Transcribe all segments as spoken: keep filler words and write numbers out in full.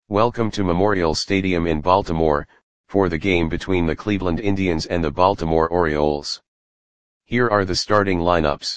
Welcome to Memorial Stadium in Baltimore, for the game between the Cleveland Indians and the Baltimore Orioles. Here are the starting lineups.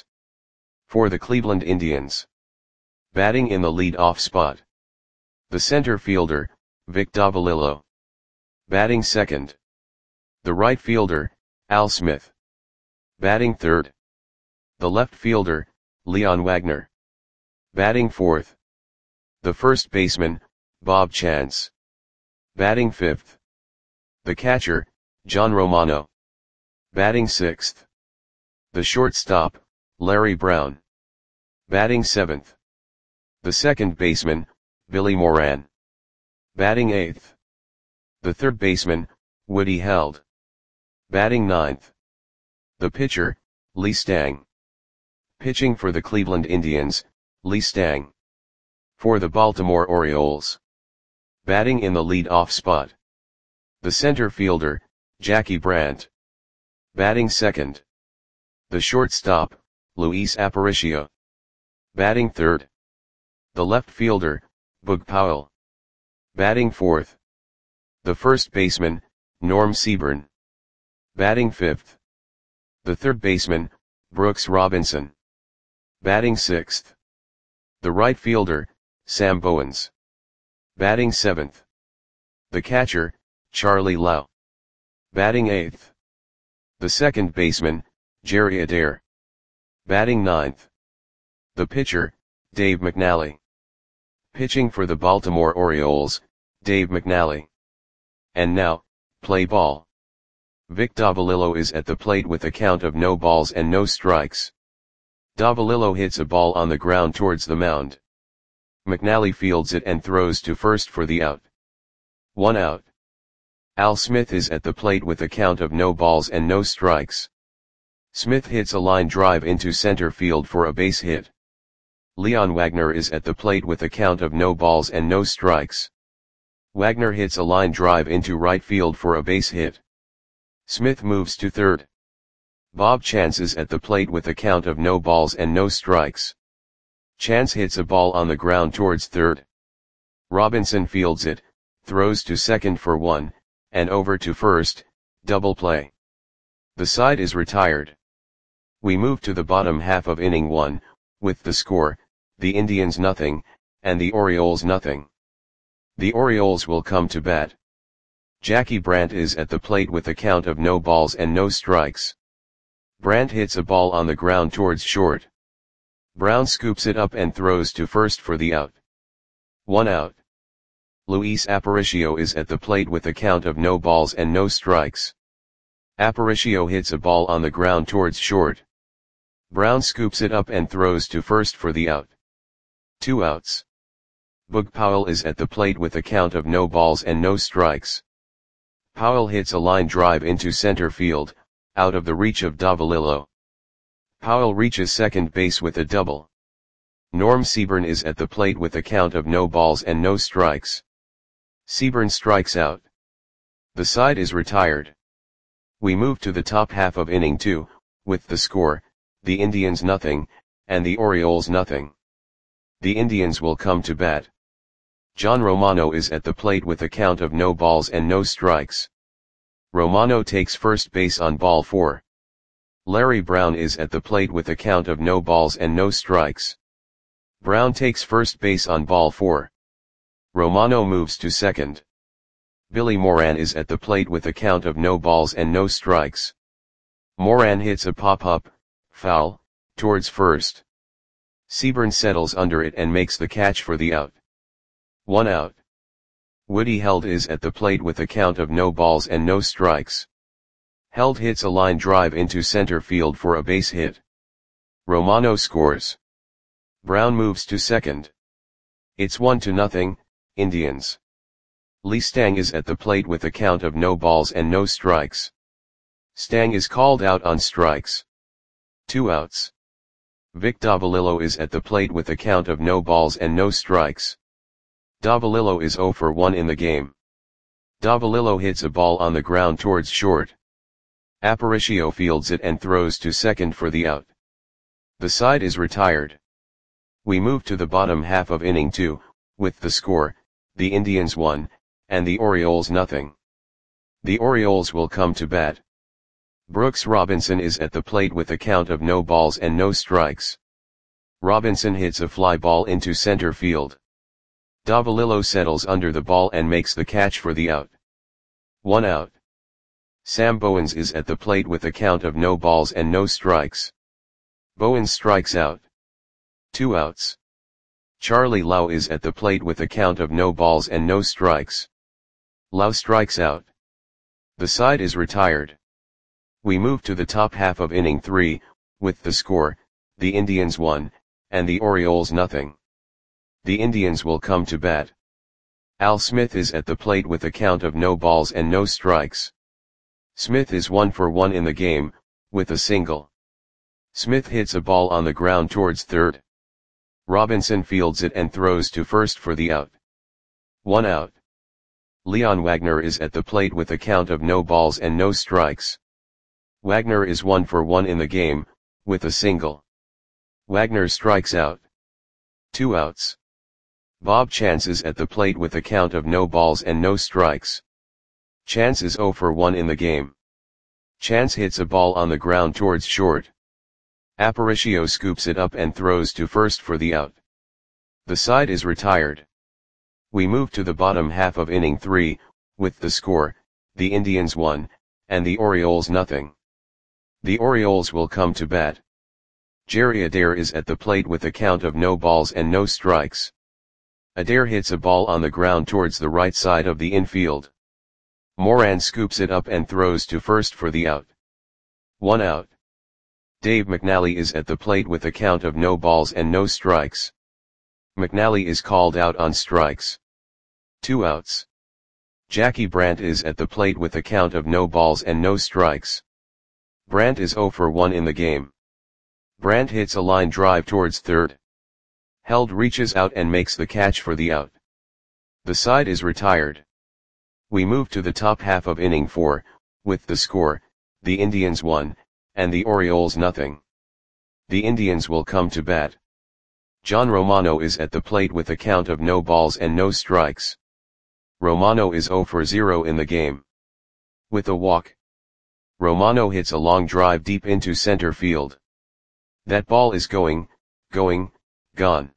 For the Cleveland Indians. Batting in the lead-off spot. The center fielder, Vic Davalillo. Batting second. The right fielder, Al Smith. Batting third. The left fielder, Leon Wagner. Batting fourth. The first baseman, Bob Chance. Batting fifth. The catcher, John Romano. Batting sixth. The shortstop, Larry Brown. Batting seventh. The second baseman, Billy Moran. Batting eighth. The third baseman, Woody Held. Batting ninth. The pitcher, Lee Stang. Pitching for the Cleveland Indians, Lee Stang. For the Baltimore Orioles. Batting in the lead-off spot. The center fielder, Jackie Brandt. Batting second. The shortstop, Luis Aparicio. Batting third. The left fielder, Boog Powell. Batting fourth. The first baseman, Norm Seaburn. Batting fifth. The third baseman, Brooks Robinson. Batting sixth. The right fielder, Sam Bowens. Batting seventh. The catcher, Charlie Lau. Batting eighth. The second baseman, Jerry Adair. Batting ninth. The pitcher, Dave McNally. Pitching for the Baltimore Orioles, Dave McNally. And now, play ball. Vic Davalillo is at the plate with a count of no balls and no strikes. Davalillo hits a ball on the ground towards the mound. McNally fields it and throws to first for the out. One out. Al Smith is at the plate with a count of no balls and no strikes. Smith hits a line drive into center field for a base hit. Leon Wagner is at the plate with a count of no balls and no strikes. Wagner hits a line drive into right field for a base hit. Smith moves to third. Bob Chance is at the plate with a count of no balls and no strikes. Chance hits a ball on the ground towards third. Robinson fields it, throws to second for one, and over to first, double play. The side is retired. We move to the bottom half of inning one, with the score, the Indians nothing, and the Orioles nothing. The Orioles will come to bat. Jackie Brandt is at the plate with a count of no balls and no strikes. Brandt hits a ball on the ground towards short. Brown scoops it up and throws to first for the out. One out. Luis Aparicio is at the plate with a count of no balls and no strikes. Aparicio hits a ball on the ground towards short. Brown scoops it up and throws to first for the out. Two outs. Boog Powell is at the plate with a count of no balls and no strikes. Powell hits a line drive into center field, out of the reach of Davalillo. Powell reaches second base with a double. Norm Seaburn is at the plate with a count of no balls and no strikes. Seaburn strikes out. The side is retired. We move to the top half of inning two, with the score, the Indians nothing, and the Orioles nothing. The Indians will come to bat. John Romano is at the plate with a count of no balls and no strikes. Romano takes first base on ball four. Larry Brown is at the plate with a count of no balls and no strikes. Brown takes first base on ball four. Romano moves to second. Billy Moran is at the plate with a count of no balls and no strikes. Moran hits a pop-up, foul, towards first. Seaburn settles under it and makes the catch for the out. One out. Woody Held is at the plate with a count of no balls and no strikes. Held hits a line drive into center field for a base hit. Romano scores. Brown moves to second. It's one to nothing, Indians. Lee Stang is at the plate with a count of no balls and no strikes. Stang is called out on strikes. Two outs. Vic Davalillo is at the plate with a count of no balls and no strikes. Davalillo is zero for one in the game. Davalillo hits a ball on the ground towards short. Aparicio fields it and throws to second for the out. The side is retired. We move to the bottom half of inning two, with the score, the Indians one, and the Orioles nothing. The Orioles will come to bat. Brooks Robinson is at the plate with a count of no balls and no strikes. Robinson hits a fly ball into center field. Davalillo settles under the ball and makes the catch for the out. One out. Sam Bowens is at the plate with a count of no balls and no strikes. Bowens strikes out. Two outs. Charlie Lau is at the plate with a count of no balls and no strikes. Lau strikes out. The side is retired. We move to the top half of inning three, with the score, the Indians one, and the Orioles nothing. The Indians will come to bat. Al Smith is at the plate with a count of no balls and no strikes. Smith is one for one in the game, with a single. Smith hits a ball on the ground towards third. Robinson fields it and throws to first for the out. One out. Leon Wagner is at the plate with a count of no balls and no strikes. Wagner is one for one in the game, with a single. Wagner strikes out. Two outs. Bob Chance is at the plate with a count of no balls and no strikes. Chance is zero for one in the game. Chance hits a ball on the ground towards short. Aparicio scoops it up and throws to first for the out. The side is retired. We move to the bottom half of inning three, with the score, the Indians one, and the Orioles nothing. The Orioles will come to bat. Jerry Adair is at the plate with a count of no balls and no strikes. Adair hits a ball on the ground towards the right side of the infield. Moran scoops it up and throws to first for the out. One out. Dave McNally is at the plate with a count of no balls and no strikes. McNally is called out on strikes. Two outs. Jackie Brandt is at the plate with a count of no balls and no strikes. Brandt is zero for one in the game. Brandt hits a line drive towards third. Held reaches out and makes the catch for the out. The side is retired. We move to the top half of inning four, with the score, the Indians one, and the Orioles nothing. The Indians will come to bat. John Romano is at the plate with a count of no balls and no strikes. Romano is zero for zero in the game. With a walk. Romano hits a long drive deep into center field. That ball is going, going, gone.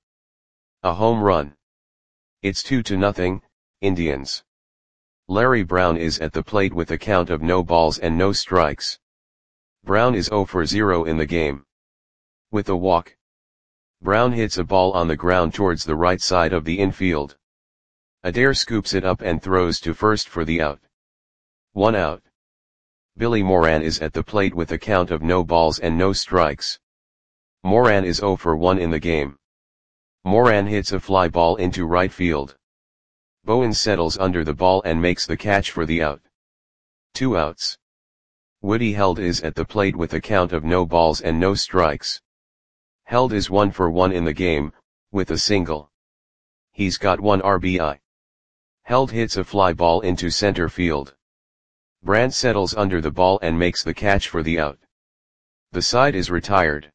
A home run. It's two to nothing, Indians. Larry Brown is at the plate with a count of no balls and no strikes. Brown is zero for zero in the game. With a walk. Brown hits a ball on the ground towards the right side of the infield. Adair scoops it up and throws to first for the out. One out. Billy Moran is at the plate with a count of no balls and no strikes. Moran is zero for one in the game. Moran hits a fly ball into right field. Bowens settles under the ball and makes the catch for the out. Two outs. Woody Held is at the plate with a count of no balls and no strikes. Held is one for one in the game, with a single. He's got one R B I. Held hits a fly ball into center field. Brandt settles under the ball and makes the catch for the out. The side is retired.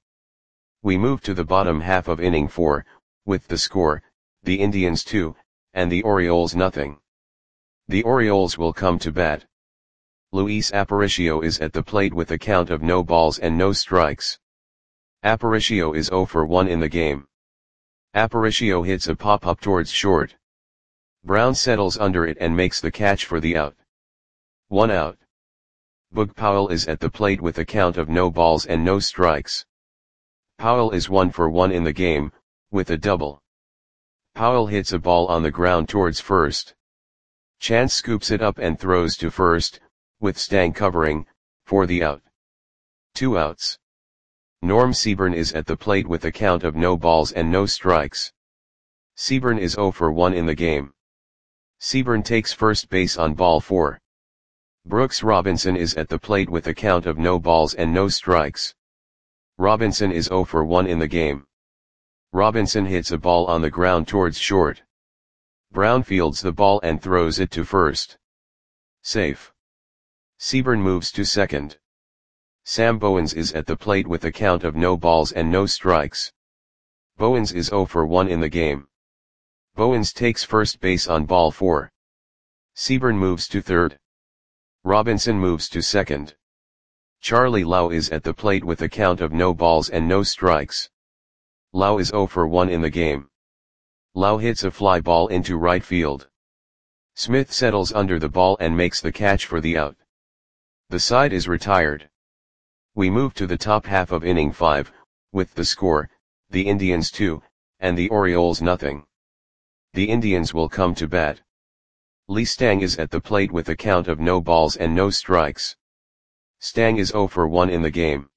We move to the bottom half of inning four, with the score, the Indians two, and the Orioles nothing. The Orioles will come to bat. Luis Aparicio is at the plate with a count of no balls and no strikes. Aparicio is zero for one in the game. Aparicio hits a pop-up towards short. Brown settles under it and makes the catch for the out. One out. Boog Powell is at the plate with a count of no balls and no strikes. Powell is one for one in the game, with a double. Powell hits a ball on the ground towards first. Chance scoops it up and throws to first, with Stang covering, for the out. Two outs. Norm Seaburn is at the plate with a count of no balls and no strikes. Seaburn is zero for one in the game. Seaburn takes first base on ball four. Brooks Robinson is at the plate with a count of no balls and no strikes. Robinson is zero for one in the game. Robinson hits a ball on the ground towards short. Brown fields the ball and throws it to first. Safe. Seaburn moves to second. Sam Bowens is at the plate with a count of no balls and no strikes. Bowens is zero for one in the game. Bowens takes first base on ball four. Seaburn moves to third. Robinson moves to second. Charlie Lau is at the plate with a count of no balls and no strikes. Lau is zero for one in the game. Lau hits a fly ball into right field. Smith settles under the ball and makes the catch for the out. The side is retired. We move to the top half of inning five, with the score, the Indians two, and the Orioles nothing. The Indians will come to bat. Lee Stang is at the plate with a count of no balls and no strikes. Stang is zero for one in the game.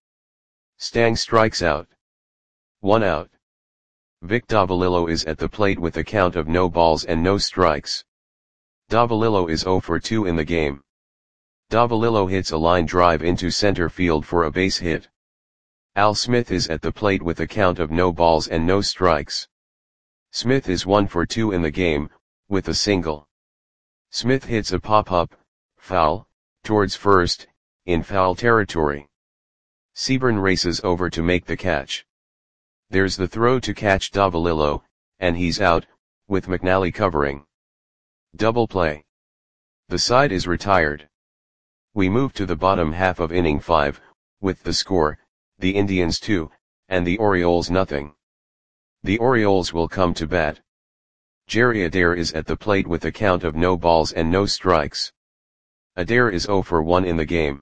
Stang strikes out. One out. Vic Davalillo is at the plate with a count of no balls and no strikes. Davalillo is zero for two in the game. Davalillo hits a line drive into center field for a base hit. Al Smith is at the plate with a count of no balls and no strikes. Smith is one for two in the game, with a single. Smith hits a pop-up, foul, towards first, in foul territory. Seaburn races over to make the catch. There's the throw to catch Davalillo, and he's out, with McNally covering. Double play. The side is retired. We move to the bottom half of inning five, with the score, the Indians two, and the Orioles nothing. The Orioles will come to bat. Jerry Adair is at the plate with a count of no balls and no strikes. Adair is zero for one in the game.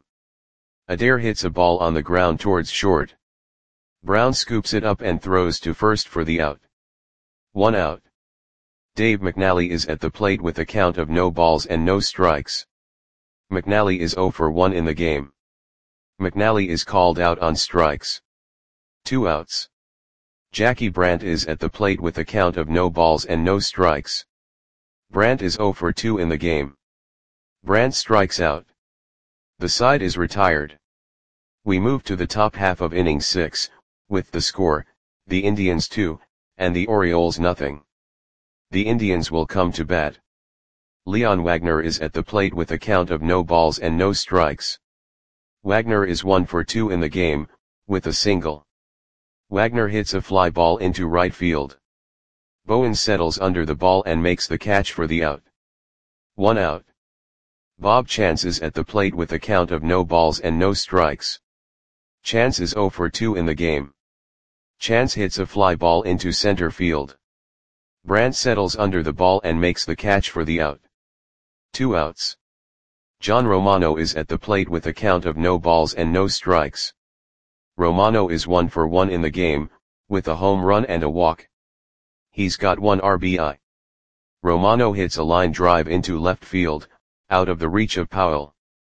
Adair hits a ball on the ground towards short. Brown scoops it up and throws to first for the out. One out. Dave McNally is at the plate with a count of no balls and no strikes. McNally is zero for one in the game. McNally is called out on strikes. Two outs. Jackie Brandt is at the plate with a count of no balls and no strikes. Brandt is zero for two in the game. Brandt strikes out. The side is retired. We move to the top half of inning six, with the score, the Indians two, and the Orioles nothing. The Indians will come to bat. Leon Wagner is at the plate with a count of no balls and no strikes. Wagner is one for two in the game, with a single. Wagner hits a fly ball into right field. Bowens settles under the ball and makes the catch for the out. One out. Bob Chance is at the plate with a count of no balls and no strikes. Chance is zero for two in the game. Chance hits a fly ball into center field. Brandt settles under the ball and makes the catch for the out. Two outs. John Romano is at the plate with a count of no balls and no strikes. Romano is one for one in the game, with a home run and a walk. He's got one R B I. Romano hits a line drive into left field, out of the reach of Powell.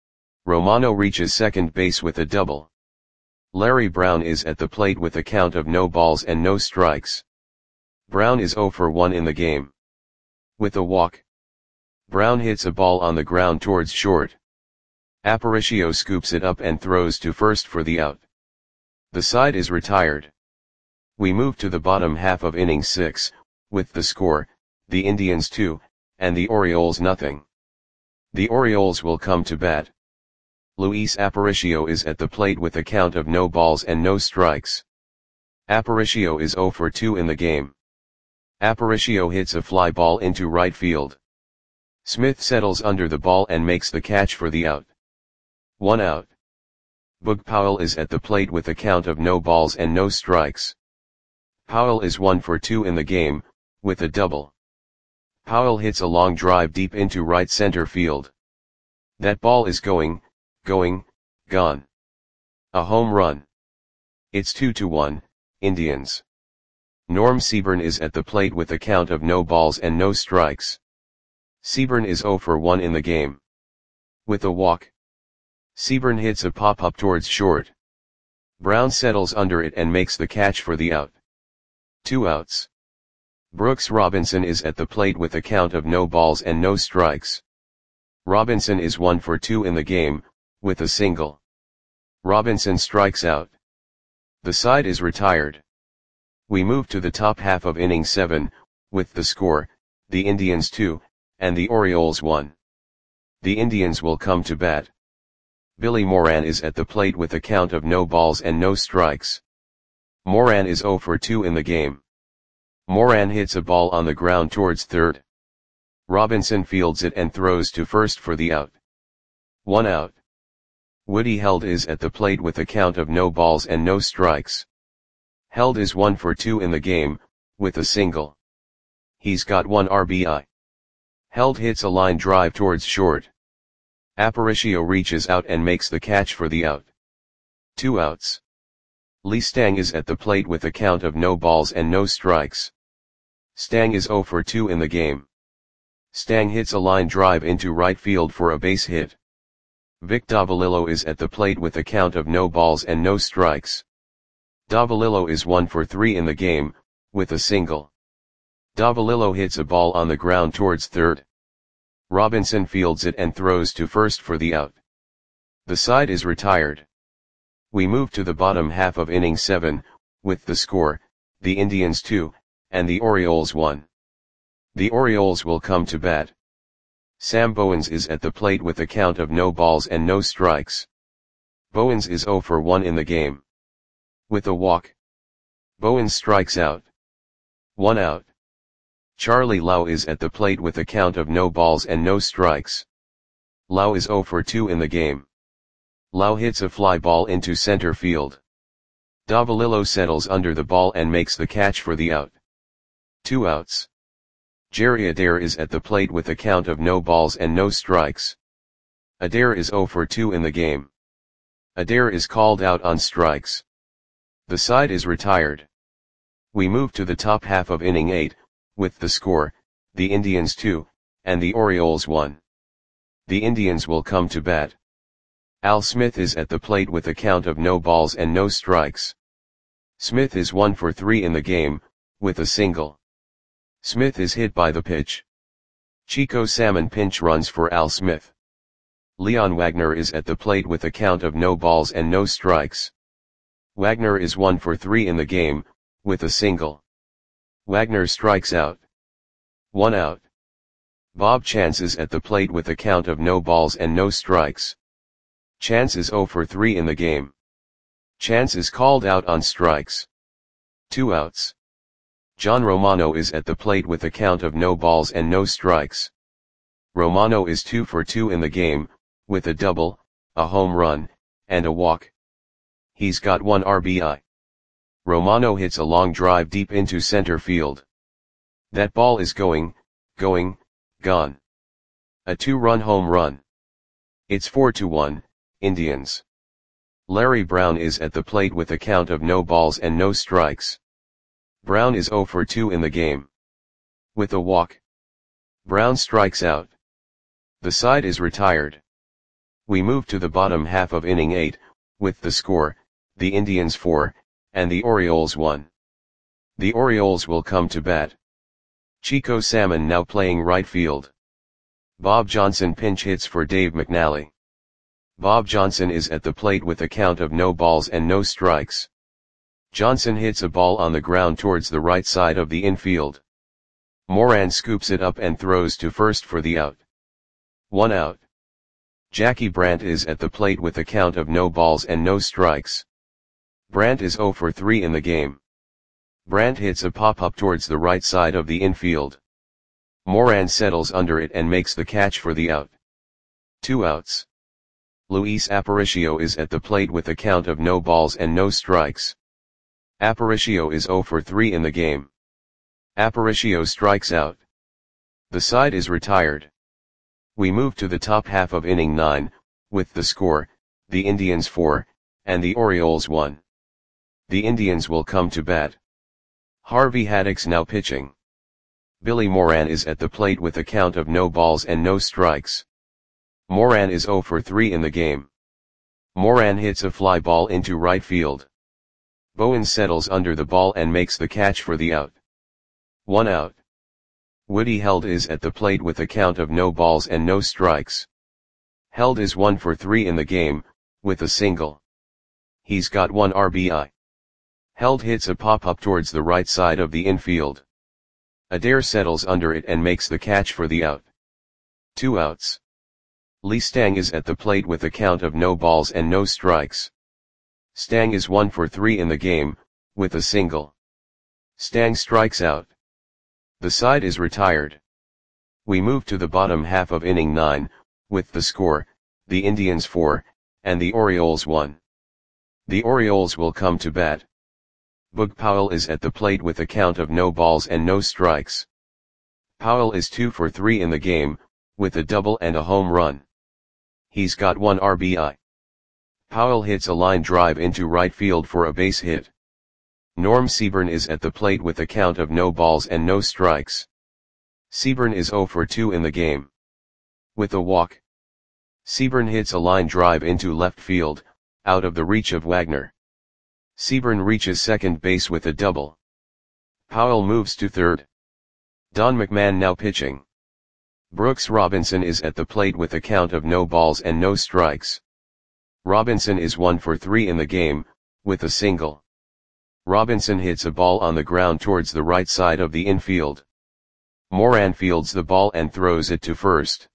Romano reaches second base with a double. Larry Brown is at the plate with a count of no balls and no strikes. Brown is zero for one in the game. With a walk. Brown hits a ball on the ground towards short. Aparicio scoops it up and throws to first for the out. The side is retired. We move to the bottom half of inning six, with the score, the Indians two, and the Orioles nothing. The Orioles will come to bat. Luis Aparicio is at the plate with a count of no balls and no strikes. Aparicio is zero for two in the game. Aparicio hits a fly ball into right field. Smith settles under the ball and makes the catch for the out. One out. Boog Powell is at the plate with a count of no balls and no strikes. Powell is one for two in the game, with a double. Powell hits a long drive deep into right center field. That ball is going, going, gone. A home run. It's two to one, Indians. Norm Seaburn is at the plate with a count of no balls and no strikes. Seaburn is zero for one in the game. With a walk. Seaburn hits a pop-up towards short. Brown settles under it and makes the catch for the out. Two outs. Brooks Robinson is at the plate with a count of no balls and no strikes. Robinson is one for two in the game, with a single. Robinson strikes out. The side is retired. We move to the top half of inning seven, with the score, the Indians two, and the Orioles one. The Indians will come to bat. Billy Moran is at the plate with a count of no balls and no strikes. Moran is zero for two in the game. Moran hits a ball on the ground towards third. Robinson fields it and throws to first for the out. One out. Woody Held is at the plate with a count of no balls and no strikes. Held is one for two in the game, with a single. He's got one R B I. Held hits a line drive towards short. Aparicio reaches out and makes the catch for the out. Two outs. Lee Stang is at the plate with a count of no balls and no strikes. Stang is zero for two in the game. Stang hits a line drive into right field for a base hit. Vic Davalillo is at the plate with a count of no balls and no strikes. Davalillo is one for three in the game, with a single. Davalillo hits a ball on the ground towards third. Robinson fields it and throws to first for the out. The side is retired. We move to the bottom half of inning seven, with the score, the Indians two, and the Orioles one. The Orioles will come to bat. Sam Bowens is at the plate with a count of no balls and no strikes. Bowens is zero for one in the game. With a walk. Bowens strikes out. One out. Charlie Lau is at the plate with a count of no balls and no strikes. Lau is zero for two in the game. Lau hits a fly ball into center field. Davalillo settles under the ball and makes the catch for the out. Two outs. Jerry Adair is at the plate with a count of no balls and no strikes. Adair is zero for two in the game. Adair is called out on strikes. The side is retired. We move to the top half of inning eight, with the score, the Indians two, and the Orioles one. The Indians will come to bat. Al Smith is at the plate with a count of no balls and no strikes. Smith is one for three in the game, with a single. Smith is hit by the pitch. Chico Salmon pinch runs for Al Smith. Leon Wagner is at the plate with a count of no balls and no strikes. Wagner is one for three in the game, with a single. Wagner strikes out. One out. Bob Chance is at the plate with a count of no balls and no strikes. Chance is zero for three in the game. Chance is called out on strikes. Two outs. John Romano is at the plate with a count of no balls and no strikes. Romano is two for two in the game, with a double, a home run, and a walk. He's got one R B I. Romano hits a long drive deep into center field. That ball is going, going, gone. A two-run home run. It's four to one, Indians. Larry Brown is at the plate with a count of no balls and no strikes. Brown is zero for two in the game. With a walk. Brown strikes out. The side is retired. We move to the bottom half of inning eight, with the score, the Indians four, and the Orioles one. The Orioles will come to bat. Chico Salmon now playing right field. Bob Johnson pinch hits for Dave McNally. Bob Johnson is at the plate with a count of no balls and no strikes. Johnson hits a ball on the ground towards the right side of the infield. Moran scoops it up and throws to first for the out. One out. Jackie Brandt is at the plate with a count of no balls and no strikes. Brandt is zero for three in the game. Brandt hits a pop-up towards the right side of the infield. Moran settles under it and makes the catch for the out. Two outs. Luis Aparicio is at the plate with a count of no balls and no strikes. Aparicio is zero for three in the game. Aparicio strikes out. The side is retired. We move to the top half of inning nine, with the score, the Indians four, and the Orioles one. The Indians will come to bat. Harvey Haddix now pitching. Billy Moran is at the plate with a count of no balls and no strikes. Moran is zero for three in the game. Moran hits a fly ball into right field. Bowens settles under the ball and makes the catch for the out. One out. Woody Held is at the plate with a count of no balls and no strikes. Held is one for three in the game, with a single. He's got one R B I. Held hits a pop-up towards the right side of the infield. Adair settles under it and makes the catch for the out. Two outs. Lee Stang is at the plate with a count of no balls and no strikes. Stang is one for three in the game, with a single. Stang strikes out. The side is retired. We move to the bottom half of inning nine, with the score, the Indians four, and the Orioles one. The Orioles will come to bat. Boog Powell is at the plate with a count of no balls and no strikes. Powell is two for three in the game, with a double and a home run. He's got one R B I. Powell hits a line drive into right field for a base hit. Norm Seaburn is at the plate with a count of no balls and no strikes. Seaburn is zero for two in the game. With a walk. Seaburn hits a line drive into left field, out of the reach of Wagner. Seaburn reaches second base with a double. Powell moves to third. Don McMahon now pitching. Brooks Robinson is at the plate with a count of no balls and no strikes. Robinson is one for three in the game, with a single. Robinson hits a ball on the ground towards the right side of the infield. Moran fields the ball and throws it to first.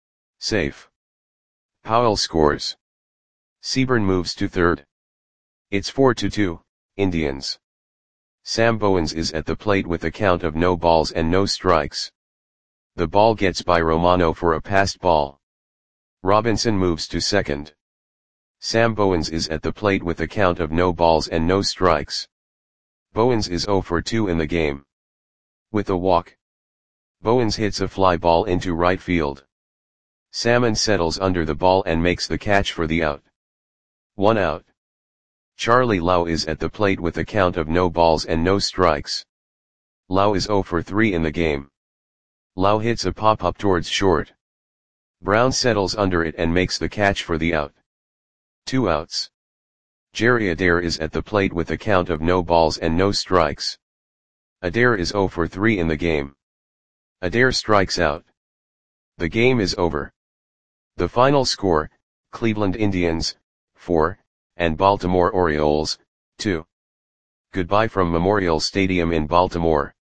Safe. Powell scores. Seaburn moves to third. It's four to two, Indians. Sam Bowens is at the plate with a count of no balls and no strikes. The ball gets by Romano for a passed ball. Robinson moves to second. Sam Bowens is at the plate with a count of no balls and no strikes. Bowens is zero for two in the game. With a walk. Bowens hits a fly ball into right field. Salmon settles under the ball and makes the catch for the out. One out. Charlie Lau is at the plate with a count of no balls and no strikes. Lau is zero for three in the game. Lau hits a pop-up towards short. Brown settles under it and makes the catch for the out. Two outs. Jerry Adair is at the plate with a count of no balls and no strikes. Adair is zero for three in the game. Adair strikes out. The game is over. The final score, Cleveland Indians, four, and Baltimore Orioles, two. Goodbye from Memorial Stadium in Baltimore.